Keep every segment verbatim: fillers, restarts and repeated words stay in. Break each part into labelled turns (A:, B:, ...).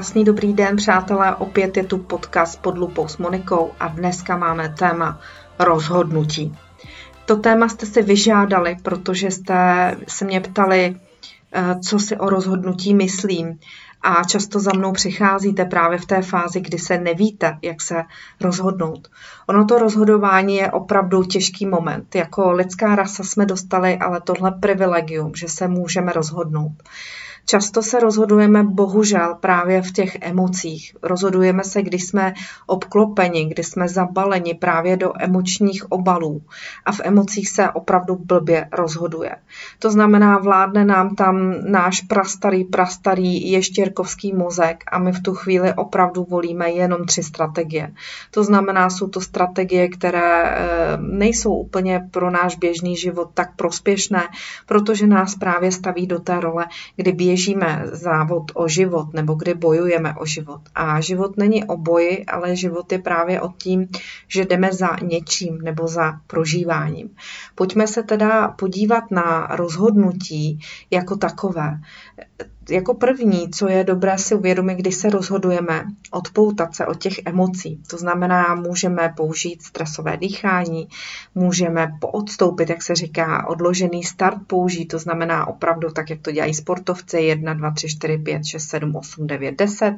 A: Krásný dobrý den, přátelé, opět je tu podcast Pod lupou s Monikou a dneska máme téma rozhodnutí. To téma jste si vyžádali, protože jste se mě ptali, co si o rozhodnutí myslím, a často za mnou přicházíte právě v té fázi, kdy se nevíte, jak se rozhodnout. Ono to rozhodování je opravdu těžký moment. Jako lidská rasa jsme dostali ale tohle privilegium, že se můžeme rozhodnout. Často se rozhodujeme bohužel právě v těch emocích. Rozhodujeme se, když jsme obklopeni, když jsme zabaleni právě do emočních obalů. A v emocích se opravdu blbě rozhoduje. To znamená, vládne nám tam náš prastarý, prastarý ještěrkovský mozek a my v tu chvíli opravdu volíme jenom tři strategie. To znamená, jsou to strategie, které nejsou úplně pro náš běžný život tak prospěšné, protože nás právě staví do té role, kdy běžíme závod o život nebo kdy bojujeme o život. A život není o boji, ale život je právě o tím, že jdeme za něčím nebo za prožíváním. Pojďme se teda podívat na rozhodnutí jako takové. Jako první, co je dobré si uvědomit, když se rozhodujeme, odpoutat se od těch emocí. To znamená, můžeme použít stresové dýchání, můžeme poodstoupit, jak se říká, odložený start použít, to znamená opravdu tak, jak to dělají sportovci, jedna, dva, tři, čtyři, pět, šest, sedm, osm, devět, deset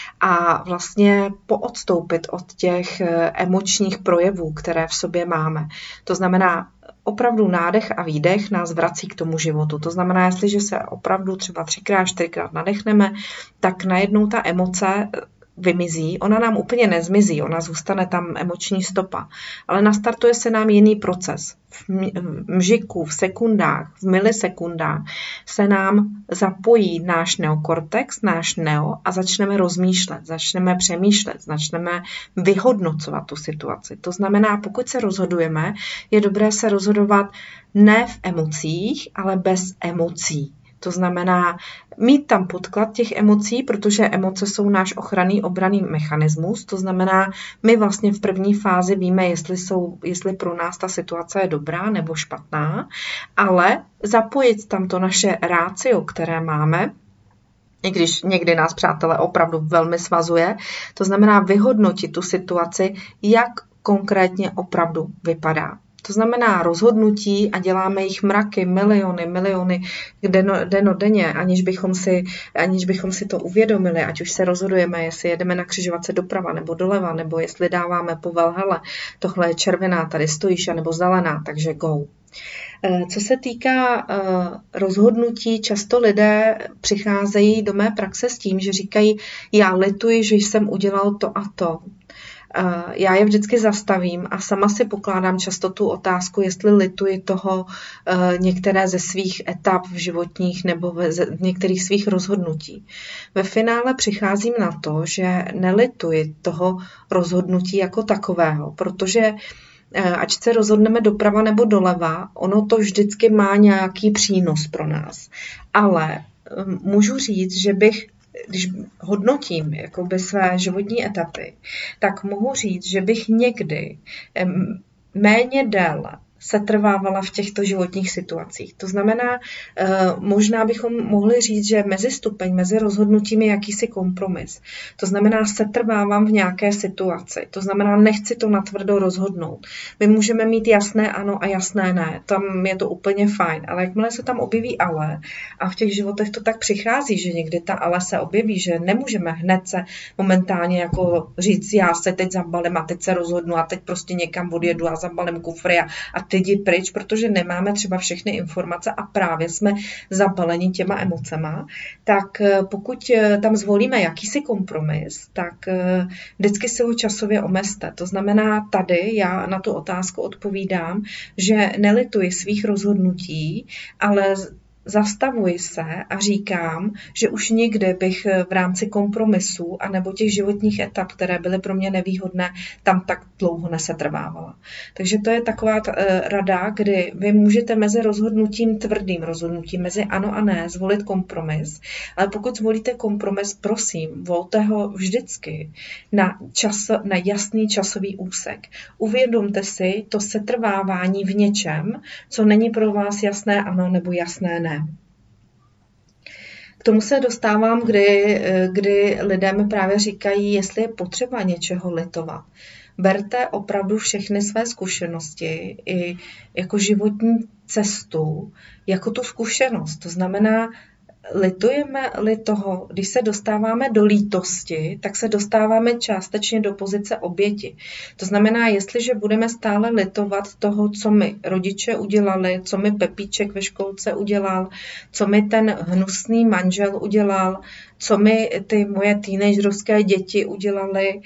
A: a vlastně poodstoupit od těch emočních projevů, které v sobě máme. To znamená, opravdu nádech a výdech nás vrací k tomu životu. To znamená, jestliže se opravdu třeba třikrát, čtyřikrát nadechneme, tak najednou ta emoce vymizí. Ona nám úplně nezmizí, ona zůstane tam emoční stopa. Ale nastartuje se nám jiný proces. V mžiku, v sekundách, v milisekundách se nám zapojí náš neokortex, náš neo a začneme rozmýšlet, začneme přemýšlet, začneme vyhodnocovat tu situaci. To znamená, pokud se rozhodujeme, je dobré se rozhodovat ne v emocích, ale bez emocí. To znamená mít tam podklad těch emocí, protože emoce jsou náš ochranný obranný mechanismus. To znamená, my vlastně v první fázi víme, jestli, jsou, jestli pro nás ta situace je dobrá nebo špatná, ale zapojit tam to naše rácio, které máme, i když někdy nás, přátelé, opravdu velmi svazuje, to znamená vyhodnotit tu situaci, jak konkrétně opravdu vypadá. To znamená rozhodnutí a děláme jich mraky, miliony, miliony dennodenně, aniž bychom si, aniž bychom si to uvědomili, ať už se rozhodujeme, jestli jedeme na křižovatce doprava nebo doleva, nebo jestli dáváme povel, hele, tohle je červená, tady stojíš, nebo zelená, takže go. Co se týká rozhodnutí, často lidé přicházejí do mé praxe s tím, že říkají, já lituji, že jsem udělal to a to. Já je vždycky zastavím a sama si pokládám často tu otázku, jestli lituji toho některé ze svých etap v životních nebo v některých svých rozhodnutí. Ve finále přicházím na to, že nelituji toho rozhodnutí jako takového, protože ať se rozhodneme doprava nebo doleva, ono to vždycky má nějaký přínos pro nás. Ale můžu říct, že bych když hodnotím jakoby své životní etapy, tak mohu říct, že bych někdy méně déle setrvávala v těchto životních situacích. To znamená, možná bychom mohli říct, že mezi stupeň, mezi rozhodnutím je jakýsi kompromis. To znamená, setrvávám v nějaké situaci. To znamená, nechci to natvrdo rozhodnout. My můžeme mít jasné ano a jasné ne. Tam je to úplně fajn. Ale jakmile se tam objeví ale, a v těch životech to tak přichází, že někdy ta ale se objeví, že nemůžeme hned se momentálně jako říct, já se teď zabalím a teď se rozhodnu a teď prostě někam odjedu a zabalím kufry a, a teď jdi pryč, protože nemáme třeba všechny informace a právě jsme zabaleni těma emocema, tak pokud tam zvolíme jakýsi kompromis, tak vždycky si ho časově omezte. To znamená, tady já na tu otázku odpovídám, že nelituji svých rozhodnutí, ale zastavuji se a říkám, že už nikdy bych v rámci kompromisů anebo těch životních etap, které byly pro mě nevýhodné, tam tak dlouho nesetrvávala. Takže to je taková t- rada, kdy vy můžete mezi rozhodnutím, tvrdým rozhodnutím, mezi ano a ne, zvolit kompromis, ale pokud zvolíte kompromis, prosím, volte ho vždycky na, čas, na jasný časový úsek. Uvědomte si to setrvávání v něčem, co není pro vás jasné ano nebo jasné ne. K tomu se dostávám, kdy, kdy lidé mi právě říkají, jestli je potřeba něčeho litovat. Berte opravdu všechny své zkušenosti i jako životní cestu, jako tu zkušenost. To znamená, litujeme-li toho, když se dostáváme do lítosti, tak se dostáváme částečně do pozice oběti. To znamená, jestliže budeme stále litovat toho, co mi rodiče udělali, co mi Pepíček ve školce udělal, co mi ten hnusný manžel udělal, co mi ty moje teenagerovské děti udělali,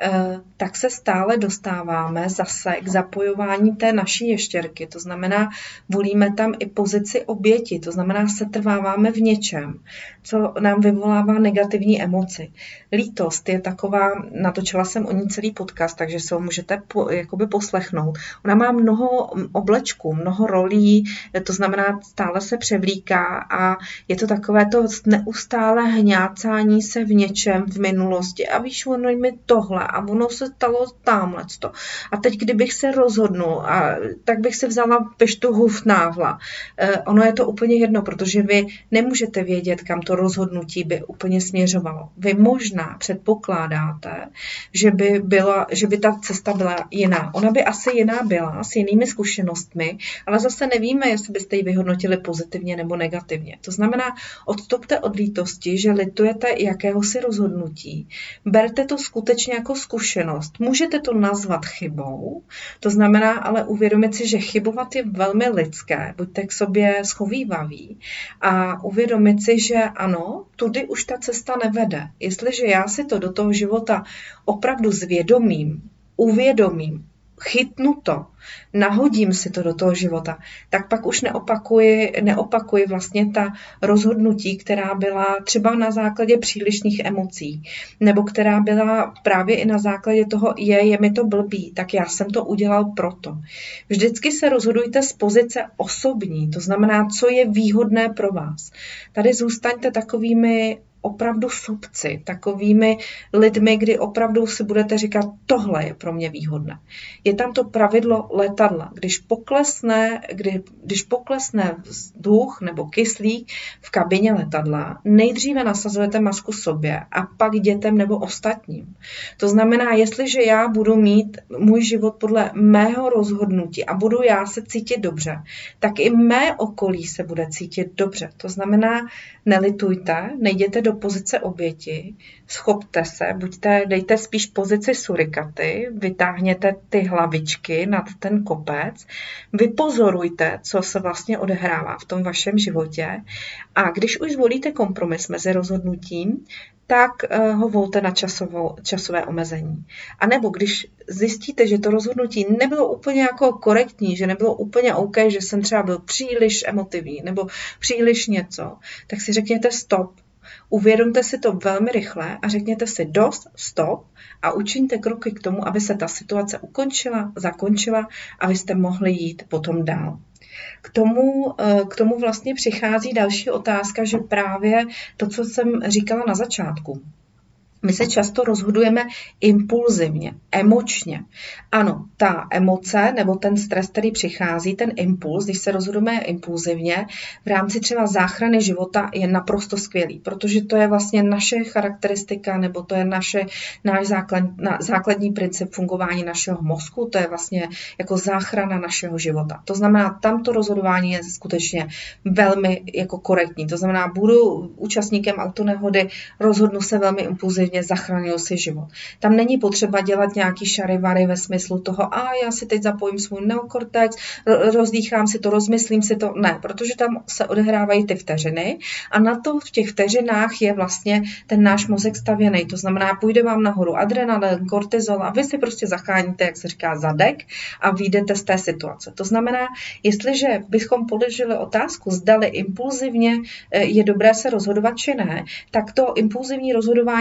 A: tak se stále dostáváme zase k zapojování té naší ještěrky. To znamená, volíme tam i pozici oběti, to znamená, setrváváme v něčem, co nám vyvolává negativní emoci. Lítost je taková, natočila jsem o ní celý podcast, takže se ho můžete po, jakoby poslechnout. Ona má mnoho oblečků, mnoho rolí, to znamená, stále se převlíká a je to takové to neustále hňácání se v něčem v minulosti. A víš, ono mi tohle a ono se stalo támhleto. A teď, kdybych se rozhodnul, a, tak bych se vzala peštu hův návla. E, ono je to úplně jedno, protože vy nemůžete vědět, kam to rozhodnutí by úplně směřovalo. Vy možná předpokládáte, že by, byla, že by ta cesta byla jiná. Ona by asi jiná byla, s jinými zkušenostmi, ale zase nevíme, jestli byste ji vyhodnotili pozitivně nebo negativně. To znamená, odstupte od lítosti, že litujete jakéhosi rozhodnutí. Berte to skutečně jako zkušenost. Můžete to nazvat chybou, to znamená ale uvědomit si, že chybovat je velmi lidské, buďte k sobě schovývaví a uvědomit si, že ano, tudy už ta cesta nevede. Jestliže já si to do toho života opravdu zvědomím, uvědomím, chytnu to, nahodím si to do toho života, tak pak už neopakuji, neopakuji vlastně ta rozhodnutí, která byla třeba na základě přílišných emocí, nebo která byla právě i na základě toho, je, je mi to blbý, tak já jsem to udělal proto. Vždycky se rozhodujte z pozice osobní, to znamená, co je výhodné pro vás. Tady zůstaňte takovými opravdu sobci, takovými lidmi, kdy opravdu si budete říkat, tohle je pro mě výhodné. Je tam to pravidlo letadla. Když poklesne, kdy, když poklesne vzduch nebo kyslík v kabině letadla, nejdříve nasazujete masku sobě a pak dětem nebo ostatním. To znamená, jestliže já budu mít můj život podle mého rozhodnutí a budu já se cítit dobře, tak i mé okolí se bude cítit dobře. To znamená, nelitujte, nejděte do pozice oběti, schopte se, buďte, dejte spíš pozici surikaty, vytáhněte ty hlavičky nad ten kopec, vypozorujte, co se vlastně odehrává v tom vašem životě a když už zvolíte kompromis mezi rozhodnutím, tak ho volte na časovou, časové omezení. A nebo když zjistíte, že to rozhodnutí nebylo úplně jako korektní, že nebylo úplně OK, že jsem třeba byl příliš emotivní nebo příliš něco, tak si řekněte stop. Uvědomte si to velmi rychle a řekněte si dost, stop a učiňte kroky k tomu, aby se ta situace ukončila, zakončila a vy jste mohli jít potom dál. K tomu, k tomu vlastně přichází další otázka, že právě to, co jsem říkala na začátku, my se často rozhodujeme impulzivně, emočně. Ano, ta emoce nebo ten stres, který přichází, ten impuls, když se rozhodujeme impulzivně, v rámci třeba záchrany života je naprosto skvělý, protože to je vlastně naše charakteristika nebo to je naše, náš základ, na, základní princip fungování našeho mozku, to je vlastně jako záchrana našeho života. To znamená, tamto rozhodování je skutečně velmi jako korektní. To znamená, budu účastníkem autonehody, rozhodnu se velmi impulzivně, zachránil si život. Tam není potřeba dělat nějaký šarivary ve smyslu toho, a já si teď zapojím svůj neokortex, rozdýchám si to, rozmyslím si to. Ne, protože tam se odehrávají ty vteřiny a na to v těch vteřinách je vlastně ten náš mozek stavěný. To znamená, půjde vám nahoru adrenalin, kortizol a vy si prostě zachráníte, jak se říká, zadek a vyjdete z té situace. To znamená, jestliže bychom položili otázku, zdali impulzivně je dobré se rozhodovat či ne, tak to impulzivní rozhodování nás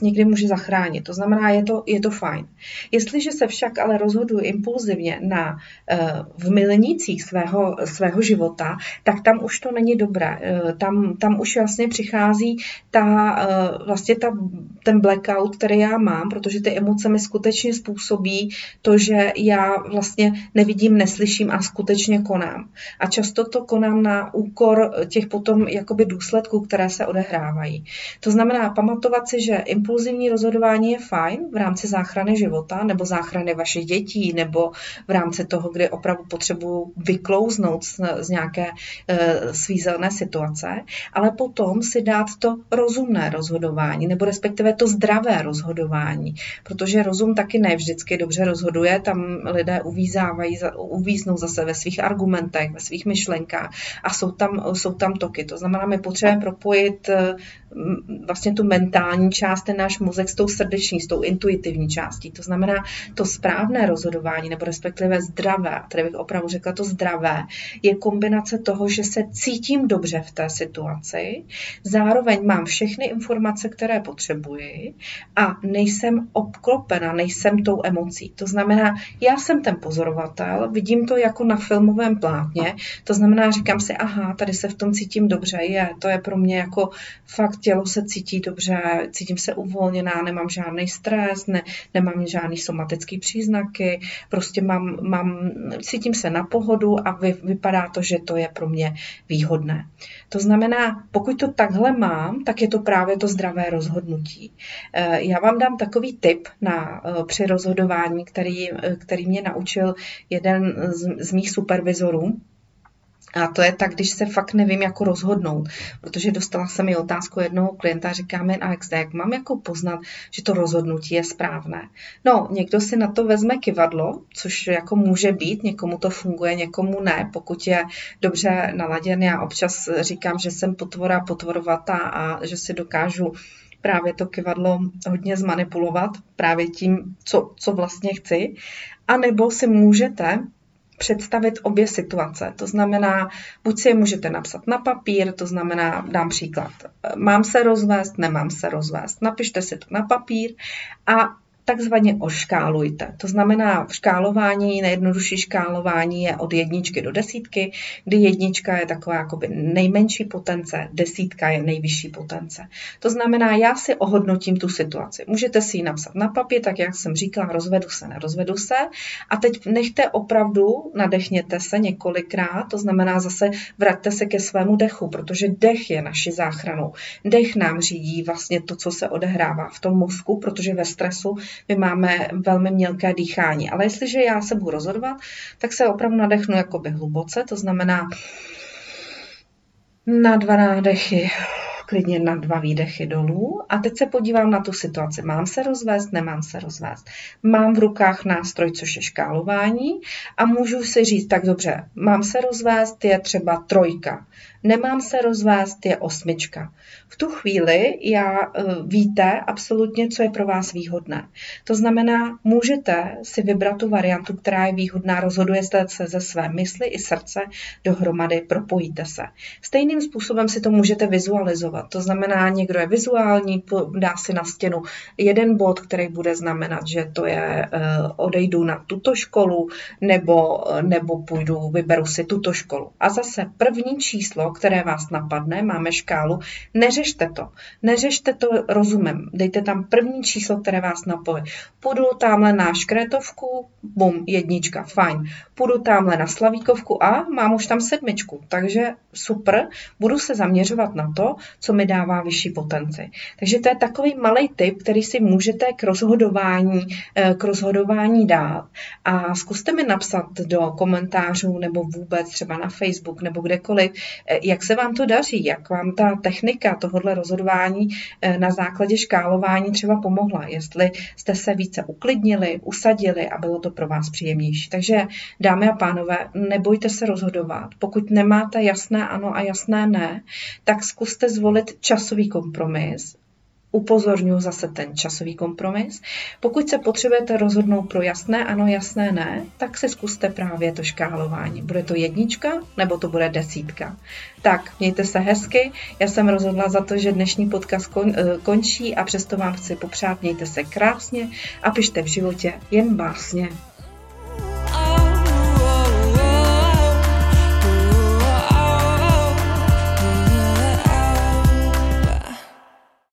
A: někdy může zachránit. To znamená, je to, je to fajn. Jestliže se však ale rozhoduji impulzivně na, v milnících svého, svého života, tak tam už to není dobré. Tam, tam už vlastně přichází ta, vlastně ta, ten blackout, který já mám, protože ty emoce mi skutečně způsobí to, že já vlastně nevidím, neslyším a skutečně konám. A často to konám na úkor těch potom jakoby důsledků, které se odehrávají. To znamená pamatovat si, že impulzivní rozhodování je fajn v rámci záchrany života nebo záchrany vašich dětí nebo v rámci toho, kdy opravdu potřebuji vyklouznout z, z nějaké e, svízelné situace, ale potom si dát to rozumné rozhodování nebo respektive to zdravé rozhodování, protože rozum taky ne vždycky dobře rozhoduje, tam lidé uvízávají, uvíznou zase ve svých argumentech, ve svých myšlenkách a jsou tam, jsou tam toky. To znamená, my potřebujeme propojit vlastně tu mentální část, ten náš mozek s tou srdeční, s tou intuitivní částí. To znamená, to správné rozhodování, nebo respektive zdravé, tady bych opravdu řekla to zdravé, je kombinace toho, že se cítím dobře v té situaci, zároveň mám všechny informace, které potřebuji a nejsem obklopena, nejsem tou emocí. To znamená, já jsem ten pozorovatel, vidím to jako na filmovém plátně, to znamená, říkám si, aha, tady se v tom cítím dobře, je, to je pro mě jako fakt tělo se cítí dobře, cítím se uvolněná, nemám žádný stres, ne, nemám žádný somatický příznaky, prostě mám, mám, cítím se na pohodu a vy, vypadá to, že to je pro mě výhodné. To znamená, pokud to takhle mám, tak je to právě to zdravé rozhodnutí. Já vám dám takový tip na, při rozhodování, který, který mě naučil jeden z, z mých supervizorů. A to je tak, když se fakt nevím, jako rozhodnout, protože dostala jsem mi otázku jednoho klienta a říká mi, Alex, jak mám jako poznat, že to rozhodnutí je správné. No, někdo si na to vezme kyvadlo, což jako může být, někomu to funguje, někomu ne, pokud je dobře naladěn. Já občas říkám, že jsem potvora, potvorovatá a že si dokážu právě to kyvadlo hodně zmanipulovat právě tím, co, co vlastně chci. A nebo si můžete představit obě situace. To znamená, buď si je můžete napsat na papír, to znamená, dám příklad, mám se rozvést, nemám se rozvést. Napište si to na papír a takzvaně oškálujte. To znamená, škálování, nejjednodušší škálování je od jedničky do desítky, kdy jednička je taková jakoby nejmenší potence, desítka je nejvyšší potence. To znamená, já si ohodnotím tu situaci. Můžete si ji napsat na papír, tak jak jsem říkala, rozvedu se, nerozvedu se. A teď nechte opravdu, nadechněte se několikrát, to znamená zase vraťte se ke svému dechu, protože dech je naši záchranou. Dech nám řídí vlastně to, co se odehrává v tom mozku, protože ve stresu my máme velmi mělké dýchání. Ale jestliže já se budu rozhodovat, tak se opravdu nadechnu jakoby hluboce, to znamená na dva nádechy, klidně na dva výdechy dolů. A teď se podívám na tu situaci. Mám se rozvést, nemám se rozvést. Mám v rukách nástroj, což je škálování a můžu si říct, tak dobře, mám se rozvést, je třeba trojka. Nemám se rozvést, je osmička. V tu chvíli já víte absolutně, co je pro vás výhodné. To znamená, můžete si vybrat tu variantu, která je výhodná, rozhodujete se ze své mysli i srdce dohromady, propojíte se. Stejným způsobem si to můžete vizualizovat. To znamená, někdo je vizuální, dá si na stěnu jeden bod, který bude znamenat, že to je odejdu na tuto školu nebo, nebo půjdu, vyberu si tuto školu. A zase první číslo, které vás napadne, máme škálu, neřešte to. Neřešte to rozumem. Dejte tam první číslo, které vás napoje. Půjdu tamhle na škrétovku, bum, jednička, fajn. Půjdu tamhle na slavíkovku a mám už tam sedmičku. Takže super, budu se zaměřovat na to, co mi dává vyšší potenci. Takže to je takový malý tip, který si můžete k rozhodování, k rozhodování dát. A zkuste mi napsat do komentářů nebo vůbec třeba na Facebook nebo kdekoliv, jak se vám to daří, jak vám ta technika tohohle rozhodování na základě škálování třeba pomohla, jestli jste se více uklidnili, usadili a bylo to pro vás příjemnější. Takže dámy a pánové, nebojte se rozhodovat. Pokud nemáte jasné ano a jasné ne, tak zkuste zvolit časový kompromis. upozorňuji zase ten časový kompromis. Pokud se potřebujete rozhodnout pro jasné ano, jasné ne, tak si zkuste právě to škálování. Bude to jednička nebo to bude desítka. Tak, mějte se hezky. Já jsem rozhodla za to, že dnešní podcast kon, končí a přesto vám chci popřát, mějte se krásně a pište v životě jen básně.